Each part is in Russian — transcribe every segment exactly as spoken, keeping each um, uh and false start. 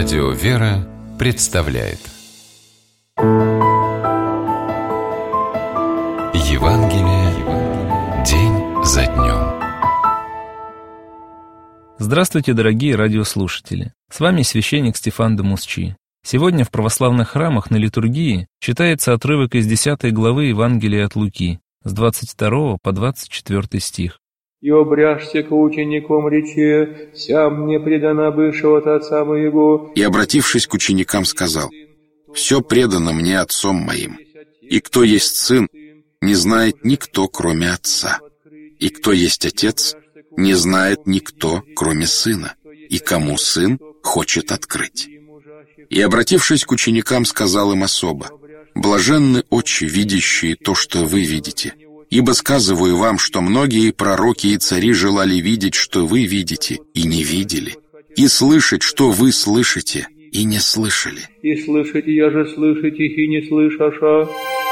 Радио «Вера» представляет Евангелие день за днем. Здравствуйте, дорогие радиослушатели! С вами священник Стефан де Мусчи. Сегодня в православных храмах на литургии читается отрывок из десятой главы Евангелия от Луки, с двадцать второго по двадцать четвёртый стих. «И обряжься к ученикам рече, вся мне предана бывшего от отца моего». И, обратившись к ученикам, сказал: «Все предано мне отцом моим, и кто есть сын, не знает никто, кроме отца, и кто есть отец, не знает никто, кроме сына, и кому сын хочет открыть». И, обратившись к ученикам, сказал им особо: «Блаженны очи, видящие то, что вы видите. Ибо сказываю вам, что многие пророки и цари желали видеть, что вы видите, и не видели, и слышать, что вы слышите, и не слышали». «И слышите, я же слышите, и не слышаша».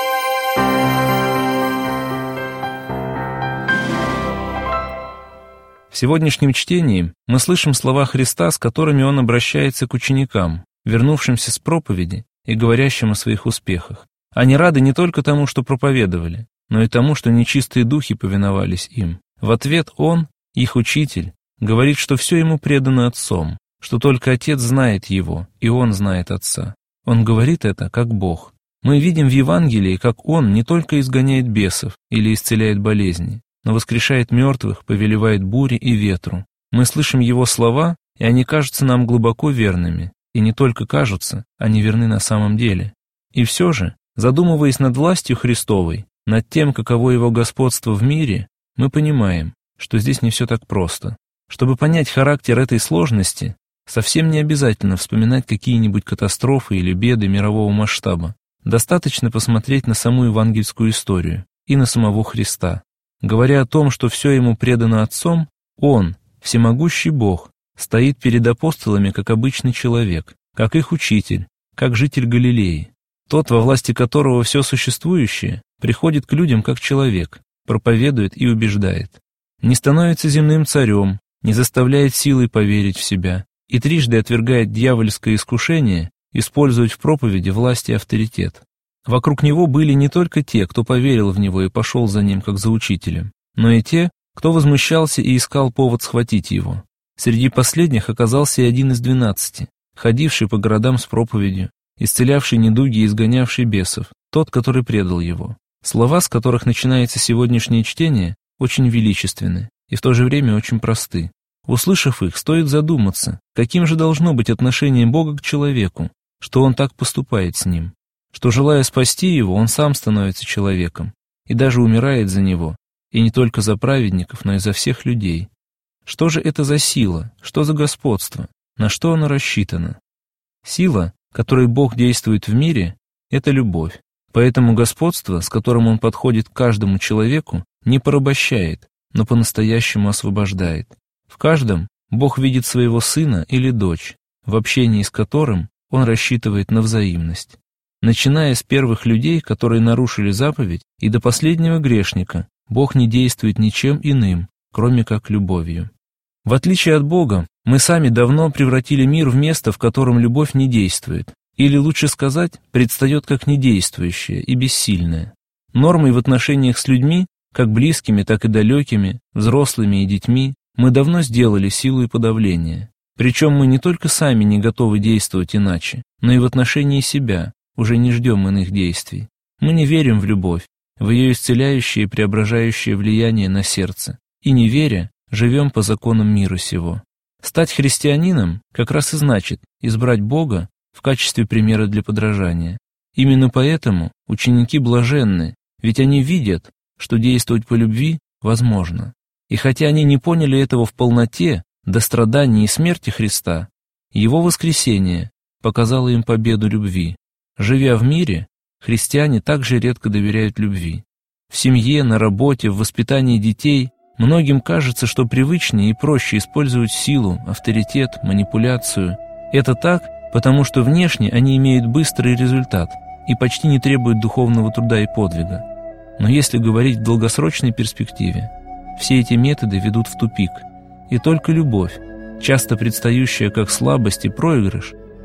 В сегодняшнем чтении мы слышим слова Христа, с которыми Он обращается к ученикам, вернувшимся с проповеди и говорящим о своих успехах. Они рады не только тому, что проповедовали, но и тому, что нечистые духи повиновались им. В ответ Он, их учитель, говорит, что все ему предано Отцом, что только Отец знает Его, и Он знает Отца. Он говорит это как Бог. Мы видим в Евангелии, как Он не только изгоняет бесов или исцеляет болезни, но воскрешает мертвых, повелевает буре и ветру. Мы слышим Его слова, и они кажутся нам глубоко верными. И не только кажутся, они верны на самом деле. И все же, задумываясь над властью Христовой, над тем, каково Его господство в мире, мы понимаем, что здесь не все так просто. Чтобы понять характер этой сложности, совсем не обязательно вспоминать какие-нибудь катастрофы или беды мирового масштаба. Достаточно посмотреть на саму евангельскую историю и на самого Христа. Говоря о том, что все Ему предано Отцом, Он, всемогущий Бог, стоит перед апостолами как обычный человек, как их учитель, как житель Галилеи. Тот, во власти которого все существующее, приходит к людям как человек, проповедует и убеждает. Не становится земным царем, не заставляет силой поверить в себя и трижды отвергает дьявольское искушение использовать в проповеди власть и авторитет. Вокруг Него были не только те, кто поверил в Него и пошел за Ним как за учителем, но и те, кто возмущался и искал повод схватить Его. Среди последних оказался и один из двенадцати, ходивший по городам с проповедью, исцелявший недуги и изгонявший бесов, тот, который предал Его. Слова, с которых начинается сегодняшнее чтение, очень величественны и в то же время очень просты. Услышав их, стоит задуматься, каким же должно быть отношение Бога к человеку, что Он так поступает с ним, что, желая спасти его, Он сам становится человеком и даже умирает за него, и не только за праведников, но и за всех людей. Что же это за сила, что за господство, на что оно рассчитано? Сила, которой Бог действует в мире, — это любовь. Поэтому господство, с которым Он подходит к каждому человеку, не порабощает, но по-настоящему освобождает. В каждом Бог видит своего сына или дочь, в общении с которым Он рассчитывает на взаимность. Начиная с первых людей, которые нарушили заповедь, и до последнего грешника, Бог не действует ничем иным, кроме как любовью. В отличие от Бога, мы сами давно превратили мир в место, в котором любовь не действует, или, лучше сказать, предстает как недействующая и бессильная. Нормой в отношениях с людьми, как близкими, так и далекими, взрослыми и детьми, мы давно сделали силу и подавление. Причем мы не только сами не готовы действовать иначе, но и в отношении себя уже не ждем иных действий. Мы не верим в любовь, в ее исцеляющее и преображающее влияние на сердце, и не веря, живем по законам мира сего. Стать христианином как раз и значит избрать Бога в качестве примера для подражания. Именно поэтому ученики блаженны, ведь они видят, что действовать по любви возможно. И хотя они не поняли этого в полноте, до страданий и смерти Христа, Его воскресение показало им победу любви. Живя в мире, христиане также редко доверяют любви. В семье, на работе, в воспитании детей многим кажется, что привычнее и проще использовать силу, авторитет, манипуляцию. Это так, потому что внешне они имеют быстрый результат и почти не требуют духовного труда и подвига. Но если говорить в долгосрочной перспективе, все эти методы ведут в тупик, и только любовь, часто предстающая как слабость и проигрыш,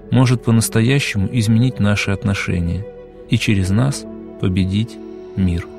может по-настоящему изменить наши отношения и через нас победить мир.